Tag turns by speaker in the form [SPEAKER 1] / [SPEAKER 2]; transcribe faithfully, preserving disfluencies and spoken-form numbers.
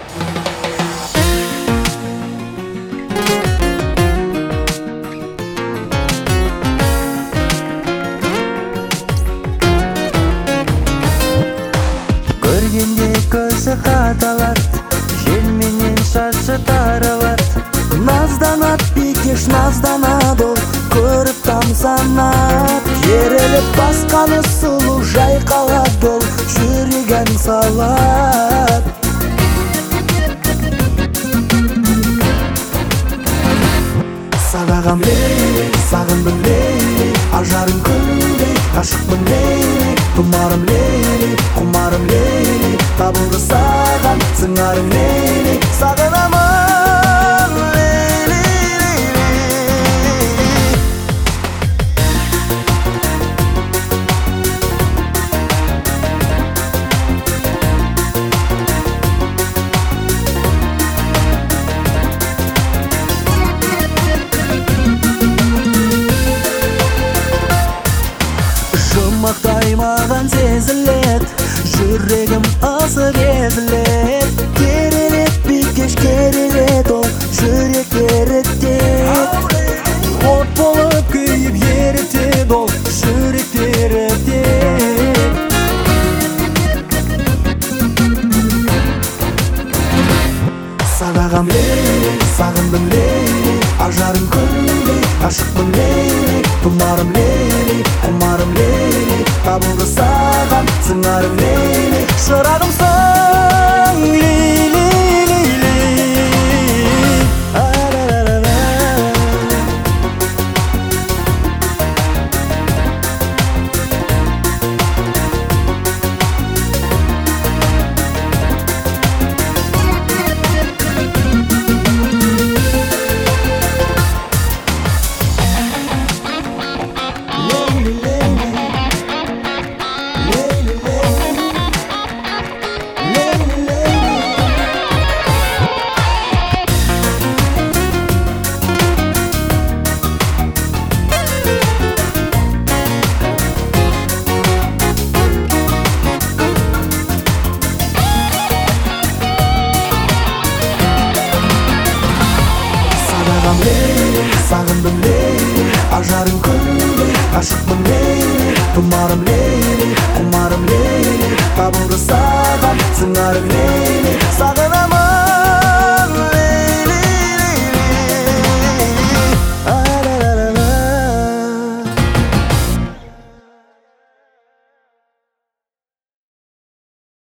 [SPEAKER 1] Көргенде көзі қадалат, жел менен шашы таралат. Назданат бикеш, назданат ол, көріп тамсанат. Жерелеп басқаны сұлу жайқалат ол, жүрегін салат. Сағағам лей, сағындым лей, ажарым күндей, ғашықпын лей. Құмарым лей, құмарым лей, табылды саған сыңарым лей. Сағынамын лей, лей, лей, лей. Жұмақтай маған сезілет, жүрегім ысып езілет. Керелет бикеш, керелет ол, жүрек ерітет. От болып күйіп ерітет ол, жүрек ерітет. Сағағам лей, сағындым лей, ажарым күндей, ғашықпын лей. Құмарым лей, құмарым лей, табылды саған сыңарым лей. Шырағымсың лей, лей, лей, лей. А-ра-ра-ра-ра. Сағындым лей, ажарым күндей, ғашықпын лей. Тұмарым лей, құмарым лей, табылды саған сыңарым лей.